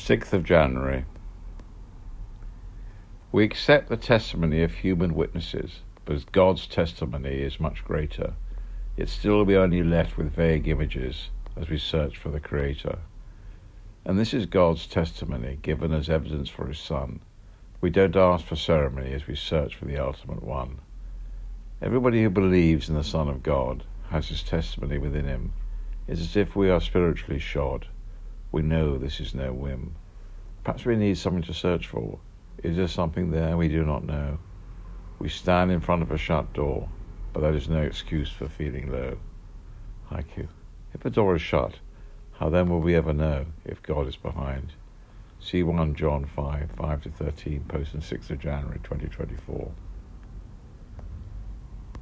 6th of January. We accept the testimony of human witnesses, but God's testimony is much greater. Yet still we are only left with vague images as we search for the Creator. And this is God's testimony, given as evidence for His Son. We don't ask for ceremony as we search for the ultimate one. Everybody who believes in the Son of God has His testimony within him. It's as if we are spiritually shod. We know this is no whim. Perhaps we need something to search for. Is there something there we do not know? We stand in front of a shut door, but that is no excuse for feeling low. Haiku. If the door is shut, how then will we ever know if God is behind? See 1 John 5:5-13, posted on 6th of January 2024.